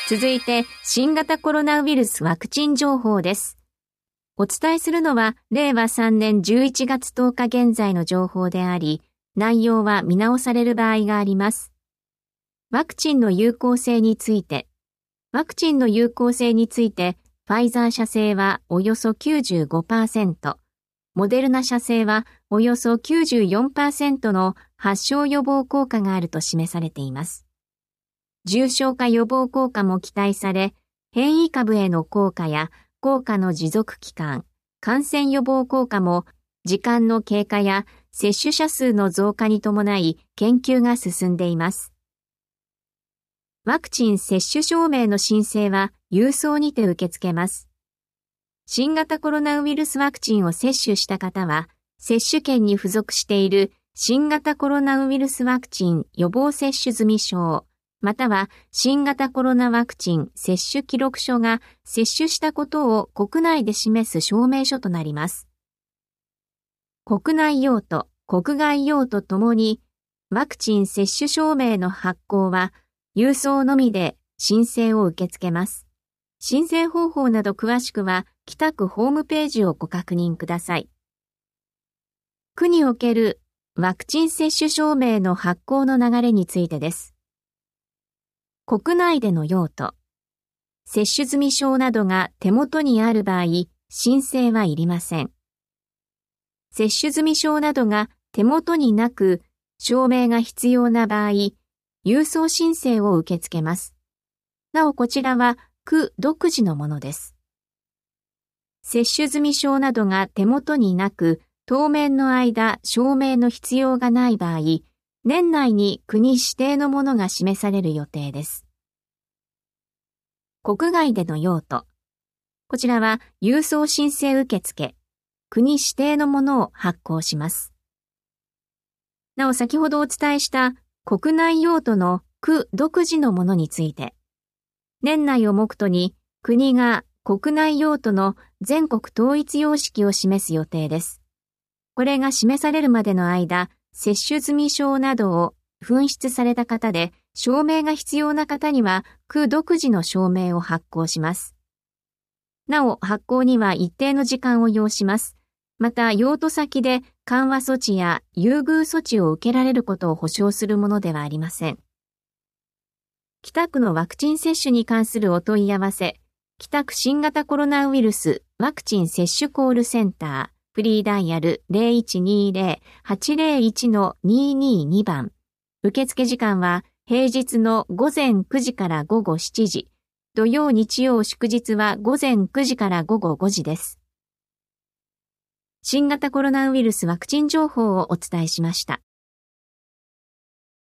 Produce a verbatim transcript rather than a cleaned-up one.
続いて、新型コロナウイルスワクチン情報です。お伝えするのは、れいわさんねんじゅういちがつとおか現在の情報であり、内容は見直される場合があります。ワクチンの有効性について、ワクチンの有効性について、ファイザー社製はおよそ きゅうじゅうごパーセント、モデルナ社製はおよそ きゅうじゅうよんパーセント の発症予防効果があると示されています。重症化予防効果も期待され、変異株への効果や効果の持続期間、感染予防効果も時間の経過や接種者数の増加に伴い研究が進んでいます。ワクチン接種証明の申請は郵送にて受け付けます。新型コロナウイルスワクチンを接種した方は、接種券に付属している新型コロナウイルスワクチン予防接種済証、または新型コロナワクチン接種記録書が接種したことを国内で示す証明書となります。国内用途、国外用途ともにワクチン接種証明の発行は郵送のみで申請を受け付けます。申請方法など詳しくは北区ホームページをご確認ください。区におけるワクチン接種証明の発行の流れについてです。国内での用途、接種済証などが手元にある場合、申請はいりません。接種済証などが手元になく、証明が必要な場合、郵送申請を受け付けます。なおこちらは区独自のものです。接種済証などが手元になく、当面の間証明の必要がない場合、年内に国指定のものが示される予定です。国外での用途。こちらは郵送申請受付、国指定のものを発行します。なお先ほどお伝えした国内用途の区独自のものについて、年内を目途に国が国内用途の全国統一様式を示す予定です。これが示されるまでの間、接種済証などを紛失された方で、証明が必要な方には区独自の証明を発行します。なお、発行には一定の時間を要します。また、用途先で緩和措置や優遇措置を受けられることを保証するものではありません。北区のワクチン接種に関するお問い合わせ、北区新型コロナウイルスワクチン接種コールセンター、フリーダイヤル ゼロいちにゼロ はちゼロいち にーにーに 番。受付時間は平日の午前くじから午後しちじ、土曜日曜祝日は午前くじから午後ごじです。新型コロナウイルスワクチン情報をお伝えしました。